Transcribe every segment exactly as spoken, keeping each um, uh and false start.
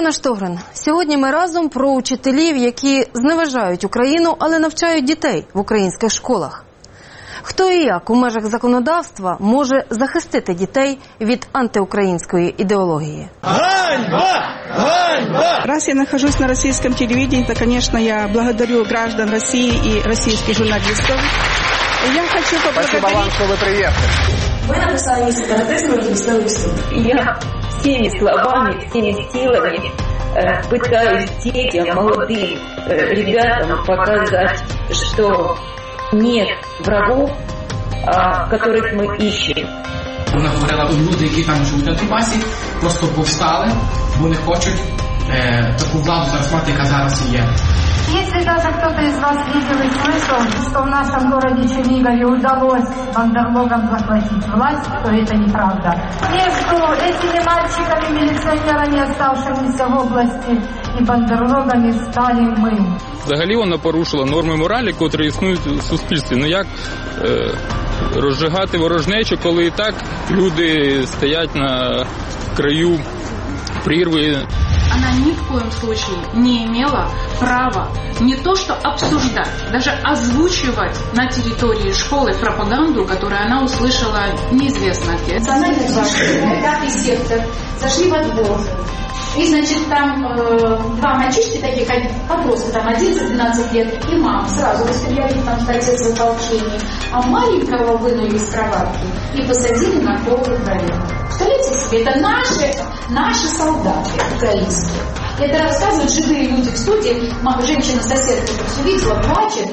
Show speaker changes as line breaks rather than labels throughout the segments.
Тетяна Штогрин. Сьогодні ми разом про учителів, які зневажають Україну, але навчають дітей в українських школах. Хто і як у межах законодавства може захистити дітей від антиукраинской идеологии?
Ганьба! Ганьба!
Раз я нахожусь на российском телевидении, то, конечно, я благодарю граждан России и российских журналистов. Я хочу поблагодарить...
Спасибо вам, что вы приехали.
Вы написали сепаратизм и разъяснили суд.
Я всеми словами, всеми силами э, пытаюсь детям, молодым э, ребятам показать, что нет врагов, а, которых мы ищем.
Вона говорила, люди, які там живуть на Донбасі, просто повстали, бо не хочуть е, таку владу зараз мати, яка зараз є.
Если даже кто-то из вас видел и слышал, что в нашем городе Чернигове удалось бандерлогам захватить власть, то это неправда. Между этими мальчиками-милиционерами, оставшимися в области, і бандерлогами стали ми.
Взагалі вона порушила норми моралі, котрі існують у суспільстві. Ну як е, розжигати ворожнечу, коли і так люди стоять на краю прірви.
Она ни в коем случае не имела права не то что обсуждать, даже озвучивать на территории школы пропаганду, которую она услышала неизвестно где.
Национальный двадцать пятый сектор, зашли во двор. И, значит, там э, два мальчишки таких, подростка, там одиннадцать-двенадцать лет, и мама сразу расстреляли, потому что отец в ополчении. А маленького вынули из кроватки и посадили на пол во дворе. Представляете себе, это наши, наши солдаты украинские. Это рассказывают живые люди в студии. Мама, женщина-соседка это все видела, плачет.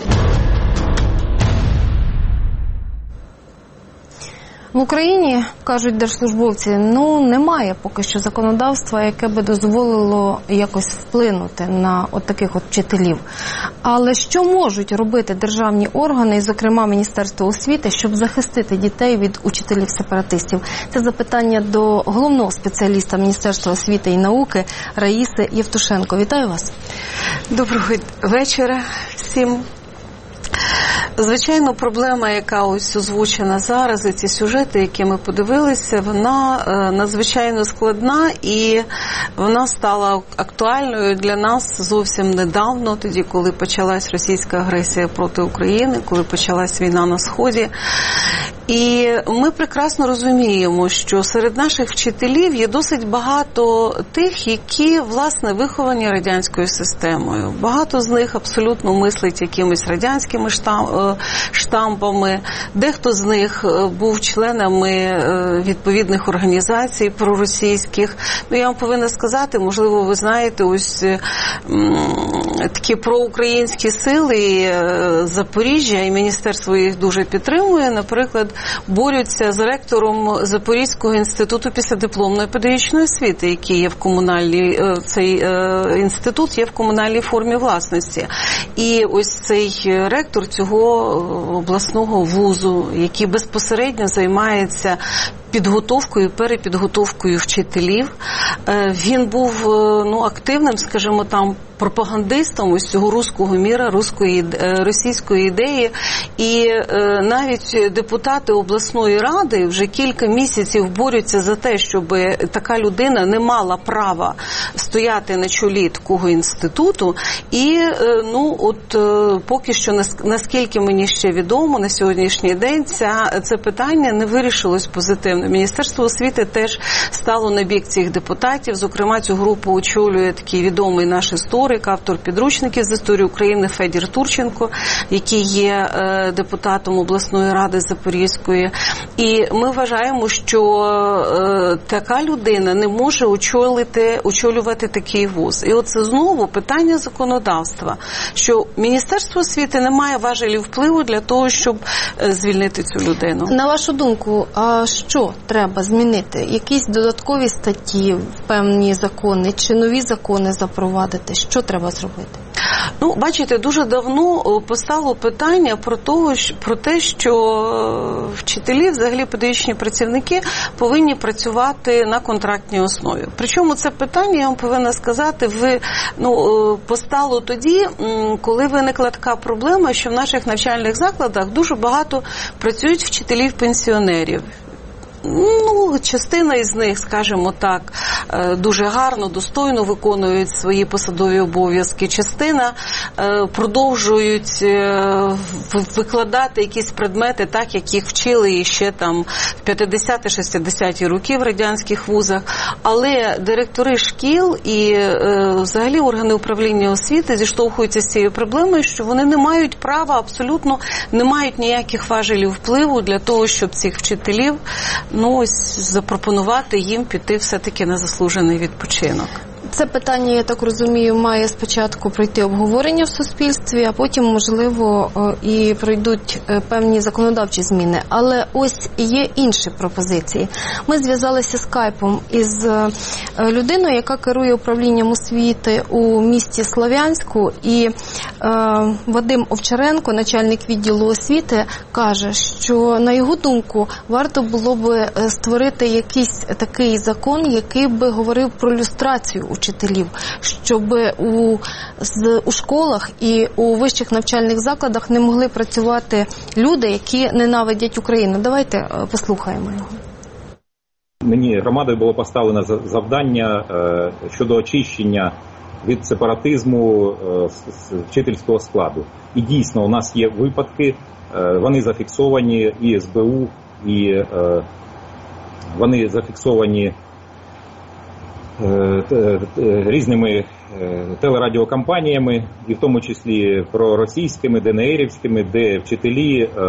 В Україні, кажуть держслужбовці, ну немає поки що законодавства, яке би дозволило якось вплинути на от таких от вчителів. Але що можуть робити державні органи, і, зокрема, Міністерство освіти, щоб захистити дітей від учителів-сепаратистів? Це запитання до головного спеціаліста Міністерства освіти і науки Раїси Євтушенко. Вітаю вас.
Доброго вечора всім. Звичайно, проблема, яка ось озвучена зараз, і ці сюжети, які ми подивилися, вона е, надзвичайно складна, і вона стала актуальною для нас зовсім недавно, тоді, коли почалась російська агресія проти України, коли почалась війна на Сході. І ми прекрасно розуміємо, що серед наших вчителів є досить багато тих, які, власне, виховані радянською системою. Багато з них абсолютно мислить якимись радянськими штампами. Дехто з них був членами відповідних організацій проросійських. Ну, я вам повинна сказати, можливо, ви знаєте, ось такі проукраїнські сили Запоріжжя, і міністерство їх дуже підтримує, наприклад, борються з ректором Запорізького інституту післядипломної педагогічної освіти, який є в комунальній, цей інститут є в комунальній формі власності. І ось цей ректор цього обласного вузу, який безпосередньо займається підготовкою, перепідготовкою вчителів. Він був ну, активним, скажімо, там, пропагандистом ось цього руського міра, руської, російської ідеї. І е, навіть депутати обласної ради вже кілька місяців борються за те, щоб така людина не мала права стояти на чолі такого інституту. І е, ну, от е, поки що, наскільки мені ще відомо, на сьогоднішній день ця, це питання не вирішилось позитивно. Міністерство освіти теж стало на бік цих депутатів. Зокрема, цю групу очолює такий відомий наш історик, автор підручників з історії України Федір Турченко, який є е, депутатом обласної ради Запорізької. І ми вважаємо, що е, така людина не може очолити, очолювати такий вуз. І оце знову питання законодавства, що Міністерство освіти не має важелів впливу для того, щоб е, звільнити цю людину.
На вашу думку, а що треба змінити? Якісь додаткові статті, певні закони, чи нові закони запровадити? Що треба зробити?
Ну, бачите, дуже давно постало питання про, того, про те, що вчителі, взагалі педагогічні працівники, повинні працювати на контрактній основі. Причому це питання, я вам повинна сказати, ви, ну, постало тоді, коли виникла така проблема, що в наших навчальних закладах дуже багато працюють вчителів-пенсіонерів. Ну, частина із них, скажімо так, дуже гарно, достойно виконують свої посадові обов'язки. Частина продовжують викладати якісь предмети так, як їх вчили ще там в п'ятдесяті-шістдесяті роки в радянських вузах. Але директори шкіл і взагалі органи управління освіти зіштовхуються з цією проблемою, що вони не мають права, абсолютно не мають ніяких важелів впливу для того, щоб цих вчителів, ну, ось, запропонувати їм піти все-таки на заслужений відпочинок.
Це питання, я так розумію, має спочатку пройти обговорення в суспільстві, а потім, можливо, і пройдуть певні законодавчі зміни. Але ось є інші пропозиції. Ми зв'язалися скайпом із людиною, яка керує управлінням освіти у місті Слов'янську, і е, Вадим Овчаренко, начальник відділу освіти, каже, що, на його думку, варто було б створити якийсь такий закон, який би говорив про люстрацію учителів, щоб у, з, у школах і у вищих навчальних закладах не могли працювати люди, які ненавидять Україну. Давайте послухаємо його.
Мені громадою було поставлено завдання е, щодо очищення від сепаратизму е, з вчительського складу. І дійсно у нас є випадки, е, вони зафіксовані і ес бе у, і е, вони зафіксовані різними телерадіокампаніями, і в тому числі проросійськими, ДНРівськими, де вчителі е,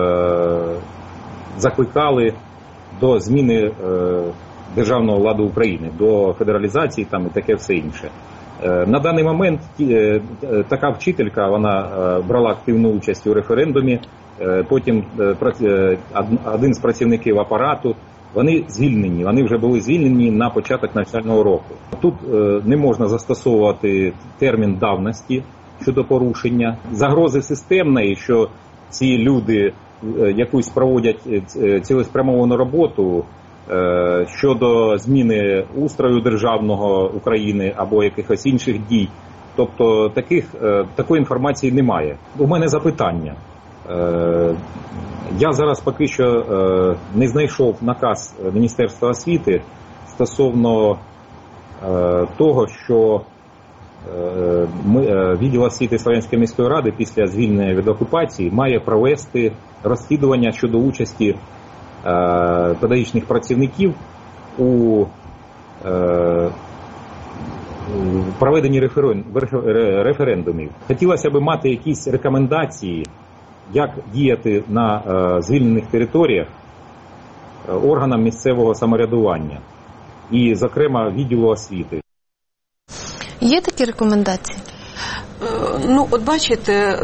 закликали до зміни е, державного ладу України, до федералізації там, і таке все інше. Е, на даний момент е, така вчителька, вона е, брала активну участь у референдумі, е, потім е, один з працівників апарату, вони звільнені, вони вже були звільнені на початок навчального року. Тут е, не можна застосовувати термін давності щодо порушення. Загрози системної, що ці люди е, якусь проводять е, цілеспрямовану роботу е, щодо зміни устрою державного України або якихось інших дій. Тобто таких, е, такої інформації немає. У мене запитання. Е, Я зараз поки що е, не знайшов наказ Міністерства освіти стосовно е, того, що е, ми, е, відділ освіти Слов'янської міської ради після звільнення від окупації має провести розслідування щодо участі е, педагогічних працівників у е, проведенні референ, референдумів. Хотілося б мати якісь рекомендації, як діяти на е, звільнених територіях е, органам місцевого самоврядування і, зокрема, відділу освіти.
Є такі рекомендації?
Ну, от бачите,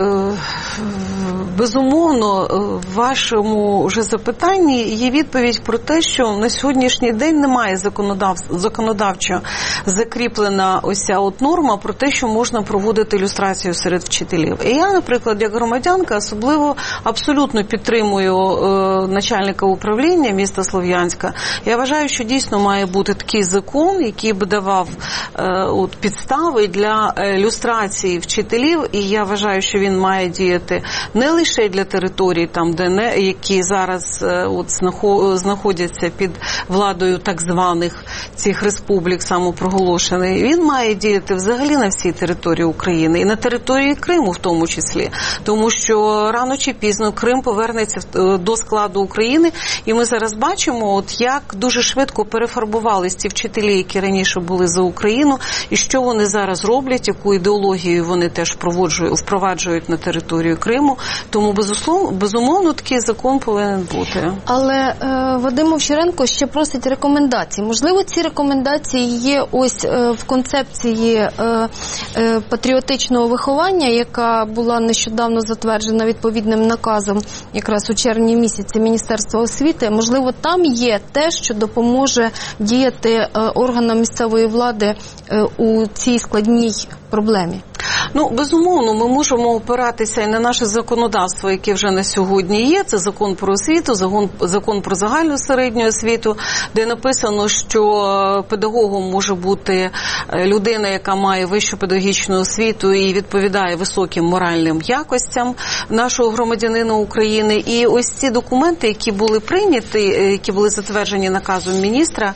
безумовно, в вашому вже запитанні є відповідь про те, що на сьогоднішній день немає законодав... законодавчо закріплена ось ця от норма про те, що можна проводити люстрацію серед вчителів. І я, наприклад, як громадянка, особливо абсолютно підтримую е, начальника управління міста Слов'янська. Я вважаю, що дійсно має бути такий закон, який би давав е, от, підстави для е, люстрації вчителів, і я вважаю, що він має діяти не лише для територій, там, де не, які зараз е, от, знаходяться під владою так званих цих республік самопроголошених. Він має діяти взагалі на всій території України і на території Криму в тому числі, тому що рано чи пізно Крим повернеться до складу України, і ми зараз бачимо, от як дуже швидко перефарбувались ті вчителі, які раніше були за Україну, і що вони зараз роблять, яку ідеологію вони теж впроваджують на територію Криму. Тому, безумовно, безумовно такий закон повинен бути.
Але е, Вадим Овчаренко ще просить рекомендацій. Можливо, ці рекомендації є ось е, в концепції е, е, патріотичного виховання, яка була нещодавно затверджена відповідним наказом якраз у червні місяці Міністерства освіти. Можливо, там є те, що допоможе діяти е, органам місцевої влади е, у цій складній проблемі.
Ну, безумовно, ми можемо опиратися і на наше законодавство, яке вже на сьогодні є. Це закон про освіту, закон, закон про загальну середню освіту, де написано, що педагогом може бути людина, яка має вищу педагогічну освіту і відповідає високим моральним якостям нашого громадянина України. І ось ці документи, які були прийняті, які були затверджені наказом міністра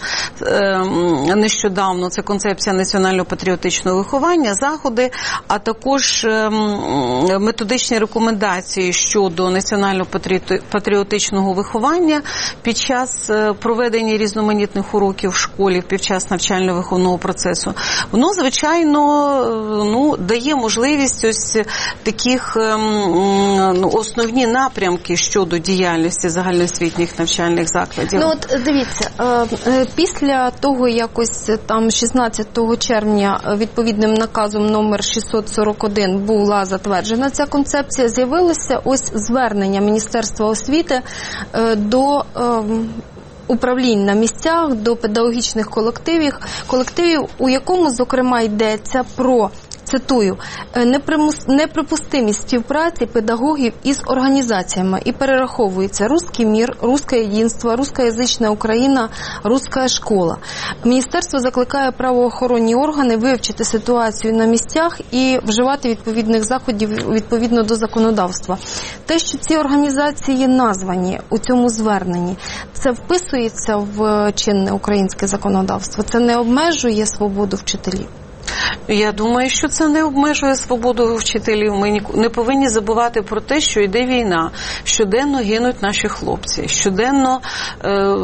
нещодавно, це концепція національно-патріотичного виховання, заходи, а також методичні рекомендації щодо національно-патріотичного виховання під час проведення різноманітних уроків в школі, під час навчально-виховного процесу. Воно, звичайно, ну, дає можливість ось таких ну, основні напрямки щодо діяльності загальноосвітніх навчальних закладів.
Ну, от дивіться, після того, якось там шістнадцятого червня відповідним наказом номер шістсот сорок один була затверджена ця концепція, з'явилося ось звернення Міністерства освіти до управлінь на місцях, до педагогічних колективів, колективів, у якому, зокрема, йдеться про, цитую, неприпустимість співпраці педагогів із організаціями, і перераховується «Русский мир», «Русское единство», «Русскоязична Україна», «Русская школа». Міністерство закликає правоохоронні органи вивчити ситуацію на місцях і вживати відповідних заходів відповідно до законодавства. Те, що ці організації названі у цьому зверненні, це вписується в чинне українське законодавство? Це не обмежує свободу вчителів?
Я думаю, що це не обмежує свободу вчителів. Ми не повинні забувати про те, що йде війна. Щоденно гинуть наші хлопці. Щоденно е,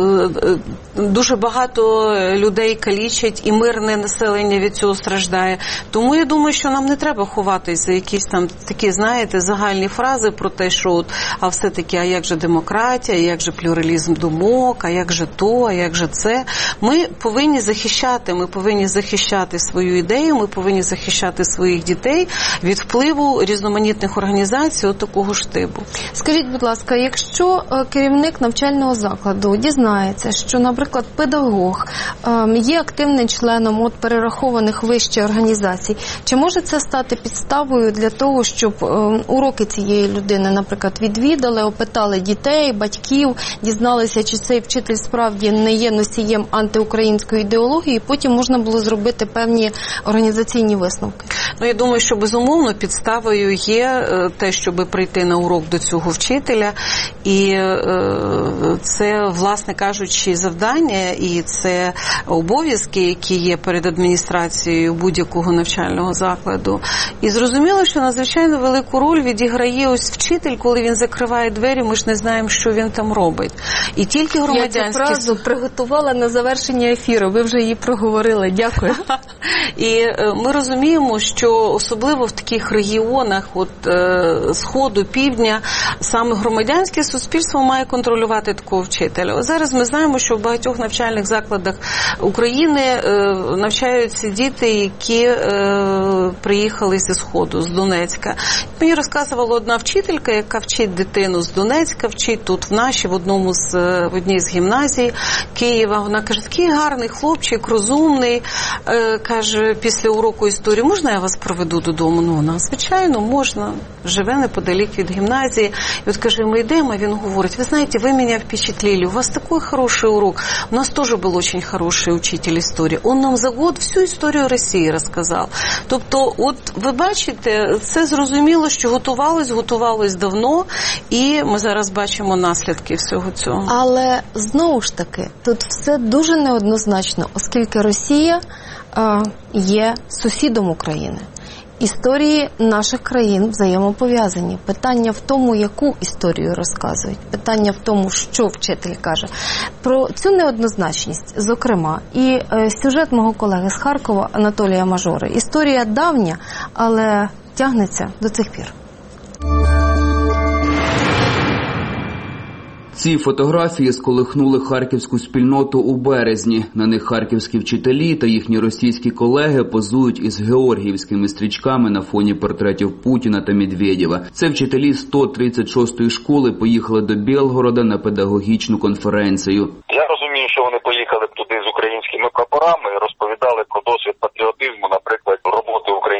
дуже багато людей калічать, і мирне населення від цього страждає. Тому я думаю, що нам не треба ховатись за якісь там такі, знаєте, загальні фрази про те, що от, а все-таки, а як же демократія, а як же плюралізм думок, а як же то, а як же це. Ми повинні захищати, ми повинні захищати свою ідею, ми повинні захищати своїх дітей від впливу різноманітних організацій от такого ж типу.
Скажіть, будь ласка, якщо керівник навчального закладу дізнається, що, наприклад, педагог є активним членом от перерахованих вище організацій, чи може це стати підставою для того, щоб уроки цієї людини, наприклад, відвідали, опитали дітей, батьків, дізналися, чи цей вчитель справді не є носієм антиукраїнської ідеології, і потім можна було зробити певні організаційні висновки?
Ну, я думаю, що безумовно підставою є те, щоб прийти на урок до цього вчителя, і це, власне кажучи, завдання, і це обов'язки, які є перед адміністрацією будь-якого навчального закладу. І зрозуміло, що надзвичайно велику роль відіграє ось вчитель, коли він закриває двері, ми ж не знаємо, що він там робить. І тільки громадянські...
Я цю фразу приготувала на завершення ефіру, ви вже її проговорили. Дякую.
І ми розуміємо, що особливо в таких регіонах от, Сходу, Півдня, саме громадянське суспільство має контролювати такого вчителя. Ось зараз ми знаємо, що в багатьох навчальних закладах України навчаються діти, які приїхали зі Сходу, з Донецька. Мені розказувала одна вчителька, яка вчить дитину з Донецька, вчить тут в нашій, в, одному з, в одній з гімназій Києва. Вона каже, такий гарний хлопчик, розумний, каже, після уроку історії, можна я вас проведу додому? Ну, вона, звичайно, можна. Живе неподалік від гімназії. І от, каже, ми йдемо, а він говорить, ви знаєте, ви мене впечатлили, у вас такой хороший урок. У нас тоже был очень хороший учитель истории. Он нам за год всю історію Росії розказав. Тобто, от, ви бачите, це зрозуміло, що готувалось, готувалось давно, і ми зараз бачимо наслідки всього цього.
Але, знову ж таки, тут все дуже неоднозначно, оскільки Росія е, є сусідом України. Історії наших країн взаємопов'язані. Питання в тому, яку історію розказують. Питання в тому, що вчитель каже. Про цю неоднозначність, зокрема, і е, сюжет мого колеги з Харкова Анатолія Мажори. Історія давня, але тягнеться до цих пір.
Ці фотографії сколихнули харківську спільноту у березні. На них харківські вчителі та їхні російські колеги позують із георгіївськими стрічками на фоні портретів Путіна та Медведєва. Це вчителі сто тридцять шостої школи поїхали до Білгорода на педагогічну конференцію.
Я розумію, що вони поїхали б туди з українськими прапорами і розповідали про досвід патріотизму, наприклад, роботи українських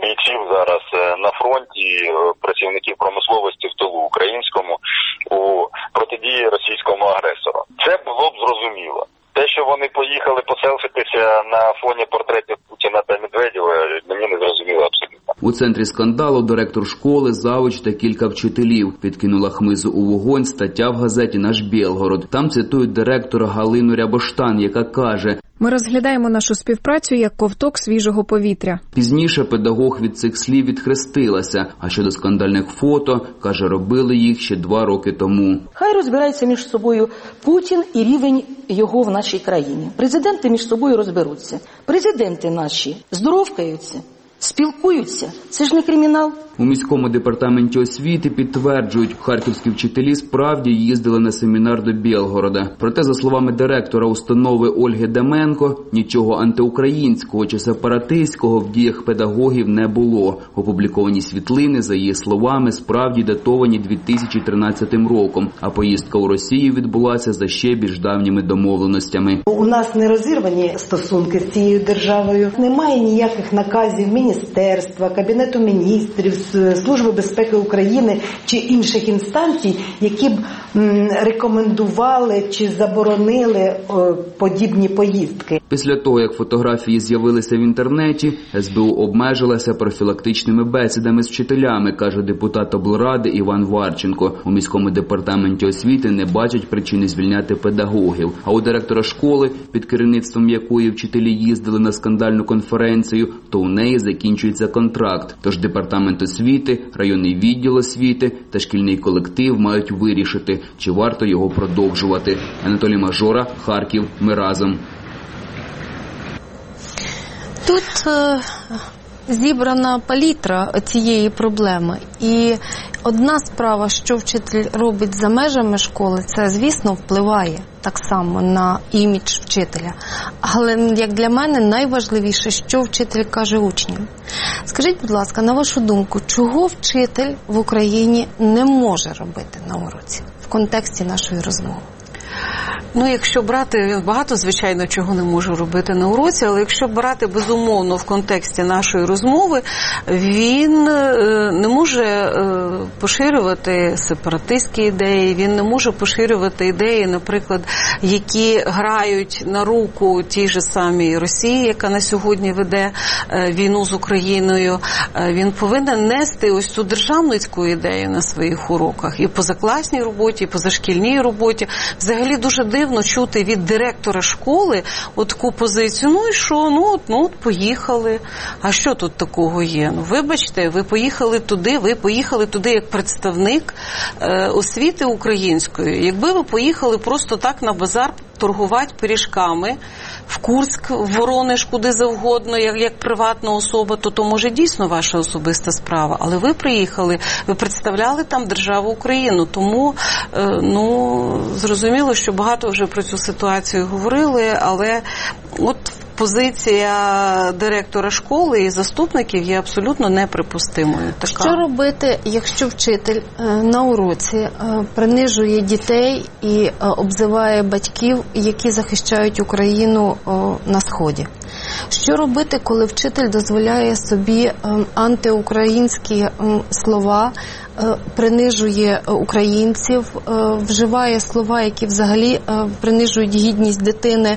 бійців зараз на фронті, працівників промисловості в тилу українському у протидії російському агресору. Це було б зрозуміло. Те, що вони поїхали поселфитися на фоні портретів Путіна та Медведєва, мені не зрозуміло абсолютно.
У центрі скандалу директор школи, завуч та кілька вчителів. Підкинула хмизу у вогонь стаття в газеті «Наш Білгород». Там цитують директора Галину Рябоштан, яка каже:
«Ми розглядаємо нашу співпрацю як ковток свіжого повітря».
Пізніше педагог від цих слів відхрестилася. А щодо скандальних фото, каже, робили їх ще два роки тому.
Хай розбираються між собою Путін і рівень його в нашій країні. Президенти між собою розберуться. Президенти наші здоровкаються, спілкуються. Це ж не кримінал.
У міському департаменті освіти підтверджують, харківські вчителі справді їздили на семінар до Білгорода. Проте, за словами директора установи Ольги Деменко, нічого антиукраїнського чи сепаратистського в діях педагогів не було. Опубліковані світлини, за її словами, справді датовані дві тисячі тринадцятим роком, а поїздка у Росію відбулася за ще більш давніми домовленостями.
У нас не розірвані стосунки з цією державою. Немає ніяких наказів Міністерства, Кабінету міністрів, Служби безпеки України чи інших інстанцій, які б рекомендували чи заборонили подібні поїздки.
Після того, як фотографії з'явилися в інтернеті, ес бе у обмежилася профілактичними бесідами з вчителями, каже депутат облради Іван Варченко. У міському департаменті освіти не бачать причини звільняти педагогів. А у директора школи, під керівництвом якої вчителі їздили на скандальну конференцію, то у неї закінчується контракт. Тож департамент освіти, районний відділ освіти та шкільний колектив мають вирішити, чи варто його продовжувати. Анатолій Мажора, Харків. Ми разом.
Тут е, зібрана палітра цієї проблеми. І одна справа, що вчитель робить за межами школи, це, звісно, впливає так само на імідж вчителя. Але, як для мене, найважливіше, що вчитель каже учням. Скажіть, будь ласка, на вашу думку, чого вчитель в Україні не може робити на уроці в контексті нашої розмови?
Ну, якщо брати, багато, звичайно, чого не можу робити на уроці, але якщо брати, безумовно, в контексті нашої розмови, він не може поширювати сепаратистські ідеї, він не може поширювати ідеї, наприклад, які грають на руку тій же самій Росії, яка на сьогодні веде війну з Україною. Він повинен нести ось цю державницьку ідею на своїх уроках і в позакласній роботі, і в позашкільній роботі. Взагалі дуже дивно чути від директора школи от таку позицію, ну і що, ну от, ну от поїхали, а що тут такого є? Ну, вибачте, ви поїхали туди, ви поїхали туди як представник е, освіти української. Якби ви поїхали просто так на базар торгувати пиріжками в Курськ, в Воронеж, куди завгодно, як, як приватна особа, то то може дійсно ваша особиста справа. Але ви приїхали, ви представляли там державу Україну, тому е, ну, зрозуміло, що багато вже про цю ситуацію говорили, але от позиція директора школи і заступників є абсолютно неприпустимою. Така.
Що робити, якщо вчитель на уроці принижує дітей і обзиває батьків, які захищають Україну на Сході? Що робити, коли вчитель дозволяє собі антиукраїнські слова, принижує українців, вживає слова, які взагалі принижують гідність дитини,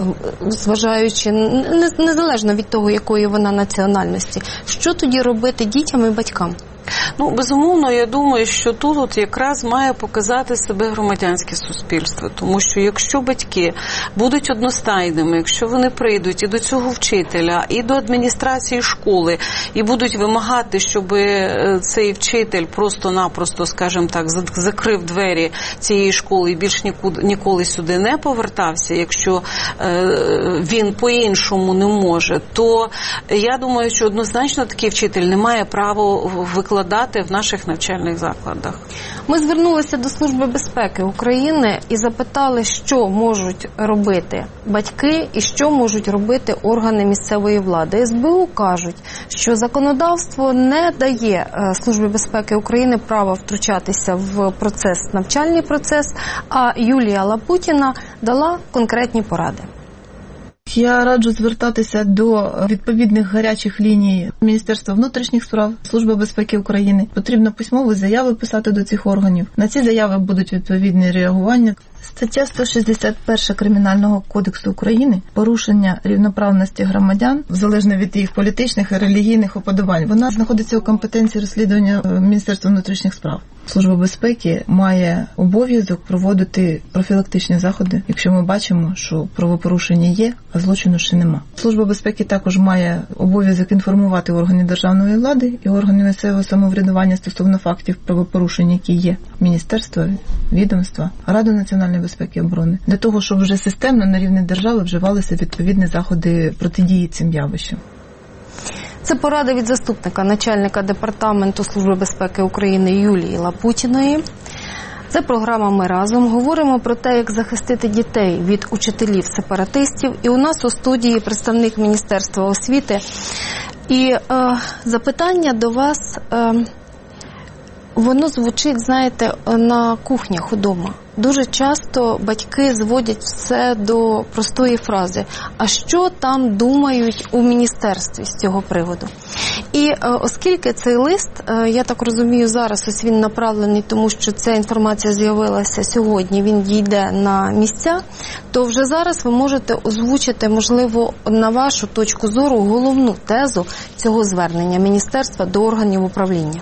зважаючи, незалежно від того, якої вона національності? Що тоді робити дітям і батькам?
Ну, безумовно, я думаю, що тут от якраз має показати себе громадянське суспільство. Тому що якщо батьки будуть одностайними, якщо вони прийдуть і до цього вчителя, і до адміністрації школи, і будуть вимагати, щоб цей вчитель просто-напросто, скажімо так, закрив двері цієї школи і більш нікуди, ніколи сюди не повертався, якщо е, він по-іншому не може, то я думаю, що однозначно такий вчитель не має права викладати викладати в наших навчальних закладах.
Ми звернулися до Служби безпеки України і запитали, що можуть робити батьки і що можуть робити органи місцевої влади. ес бе у кажуть, що законодавство не дає Службі безпеки України права втручатися в процес, навчальний процес, а Юлія Лапутіна дала конкретні поради.
Я раджу звертатися до відповідних гарячих ліній Міністерства внутрішніх справ, Служби безпеки України. Потрібно письмові заяви писати до цих органів. На ці заяви будуть відповідні реагування. Стаття сто шістдесят перша Кримінального кодексу України «Порушення рівноправності громадян, залежно від їх політичних і релігійних уподобань». Вона знаходиться у компетенції розслідування Міністерства внутрішніх справ. Служба безпеки має обов'язок проводити профілактичні заходи, якщо ми бачимо, що правопорушення є, а злочину ще нема. Служба безпеки також має обов'язок інформувати органи державної влади і органи місцевого самоврядування стосовно фактів правопорушень, які є. Міністерство, відомства, Раду національної безпеки і оборони. Для того, щоб вже системно на рівні держави вживалися відповідні заходи протидії цим явищам.
Це поради від заступника начальника Департаменту Служби безпеки України Юлії Лапутіної. Це програма «Ми разом». Говоримо про те, як захистити дітей від учителів-сепаратистів. І у нас у студії представник Міністерства освіти. І е, запитання до вас, е, воно звучить, знаєте, на кухнях удома. Дуже часто батьки зводять все до простої фрази «А що там думають у міністерстві з цього приводу?». І е, оскільки цей лист, е, я так розумію, зараз ось він направлений, тому що ця інформація з'явилася сьогодні, він дійде на місця, то вже зараз ви можете озвучити, можливо, на вашу точку зору головну тезу цього звернення міністерства до органів управління.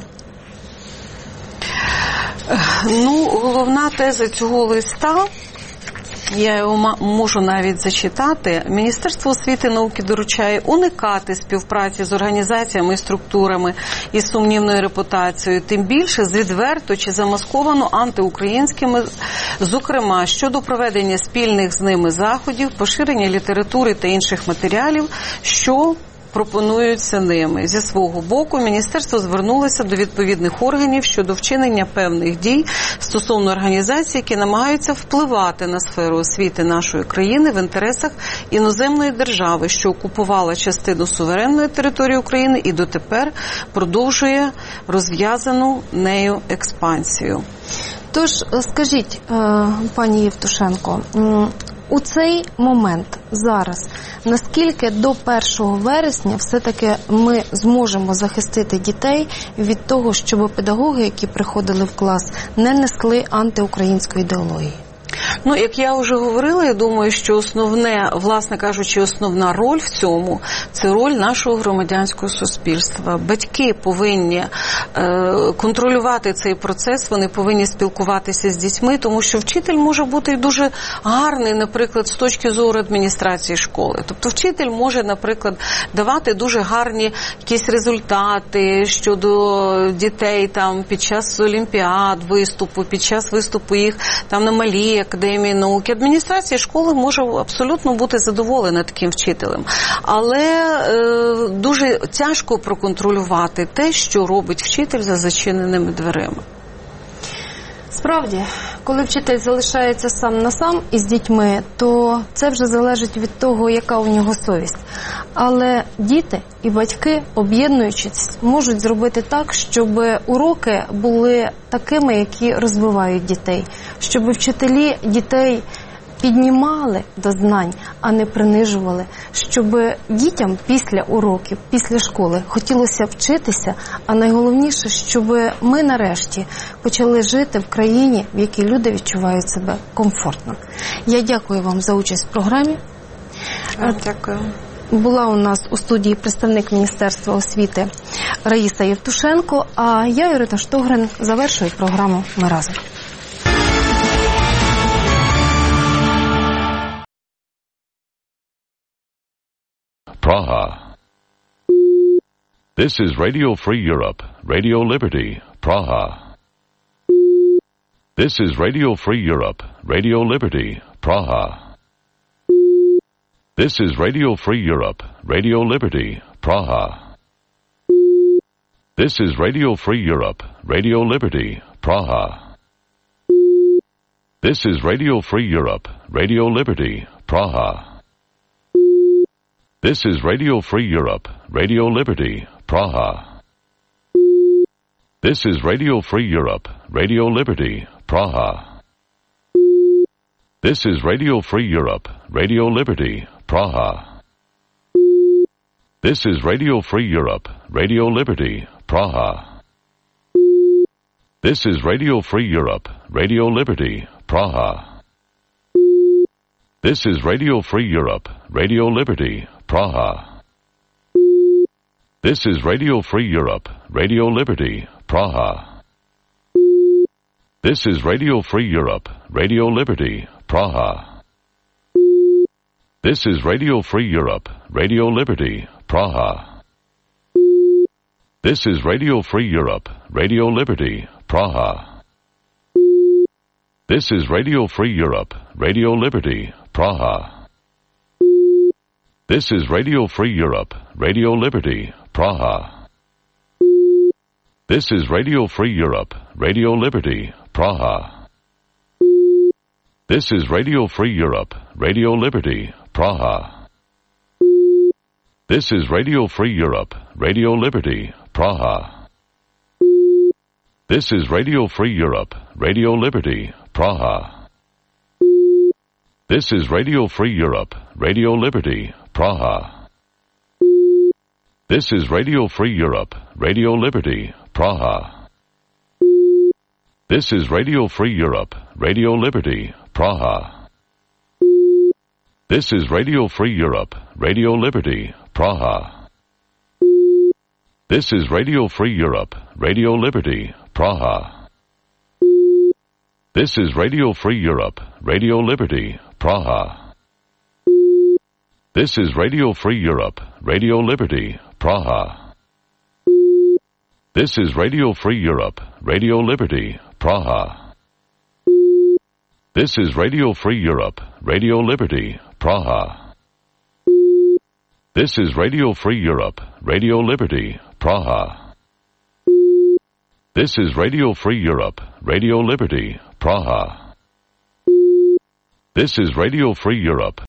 Ну, головна теза цього листа, я його можу навіть зачитати. Міністерство освіти і науки доручає уникати співпраці з організаціями і структурами із сумнівною репутацією, тим більше з відверто чи замасковано антиукраїнськими, зокрема, щодо проведення спільних з ними заходів, поширення літератури та інших матеріалів, що пропонуються ними. Зі свого боку, міністерство звернулося до відповідних органів щодо вчинення певних дій стосовно організацій, які намагаються впливати на сферу освіти нашої країни в інтересах іноземної держави, що окупувала частину суверенної території України і дотепер продовжує розв'язану нею експансію.
Тож, скажіть, пані Євтушенко, у цей момент, зараз, наскільки до першого вересня все-таки ми зможемо захистити дітей від того, щоб педагоги, які приходили в клас, не несли антиукраїнської ідеології?
Ну, як я вже говорила, я думаю, що основне, власне кажучи, основна роль в цьому – це роль нашого громадянського суспільства. Батьки повинні е, контролювати цей процес, вони повинні спілкуватися з дітьми, тому що вчитель може бути дуже гарний, наприклад, з точки зору адміністрації школи. Тобто вчитель може, наприклад, давати дуже гарні якісь результати щодо дітей там під час олімпіад, виступу, під час виступу їх там на малій академії науки. Адміністрація школи може абсолютно бути задоволена таким вчителем. Але е, дуже тяжко проконтролювати те, що робить вчитель за зачиненими дверима.
Справді, коли вчитель залишається сам на сам із дітьми, то це вже залежить від того, яка у нього совість. Але діти і батьки, об'єднуючись, можуть зробити так, щоб уроки були такими, які розвивають дітей, щоб вчителі дітей піднімали до знань, а не принижували, щоб дітям після уроків, після школи хотілося вчитися, а найголовніше, щоб ми нарешті почали жити в країні, в якій люди відчувають себе комфортно. Я дякую вам за участь в програмі.
Дякую.
Була у нас у студії представник Міністерства освіти Раїса Євтушенко, а я, Ірина Штогрин, завершую програму «Ми разом».
Praha. This is Radio Free Europe, Radio Liberty, Praha. This is Radio Free Europe, Radio Liberty, Praha. This is Radio Free Europe, Radio Liberty, Praha. This is Radio Free Europe, Radio Liberty, Praha. This is Radio Free Europe, Radio Liberty, Praha. This is Radio Free Europe, Radio Liberty, Praha. This is Radio Free Europe, Radio Liberty, Praha. This is Radio Free Europe, Radio Liberty, Praha. This is Radio Free Europe, Radio Liberty, Praha. This is Radio Free Europe, Radio Liberty, Praha. This is Radio Free Europe, Radio Liberty, Praha. This is Radio Free Europe, Radio Liberty, Praha. This is Radio Free Europe, Radio Liberty, Praha. This is Radio Free Europe, Radio Liberty, Praha. This is Radio Free Europe, Radio Liberty, Praha. This is Radio Free Europe, Radio Liberty, Praha. This is Radio Free Europe, Radio Liberty, Praha. This is Radio Free Europe, Radio Liberty, Praha. This is Radio Free Europe, Radio Liberty, Praha. This is Radio Free Europe, Radio Liberty, Praha. This is Radio Free Europe, Radio Liberty, Praha. This is Radio Free Europe, Radio Liberty, Praha. This is Radio Free Europe, Radio Liberty, Praha. This is Radio Free Europe, Radio Liberty, Praha. This is Radio Free Europe, Radio Liberty, Praha. This is Radio Free Europe, Radio Liberty, Praha. This is Radio Free Europe, Radio Liberty, Praha. This is Radio Free Europe, Radio Liberty, Praha. This is Radio Free Europe, Radio Liberty, Praha. This is Radio Free Europe, Radio Liberty, Praha. This is Radio Free Europe, Radio Liberty, Praha. This is Radio Free Europe, Radio Liberty, Praha. This is Radio Free Europe,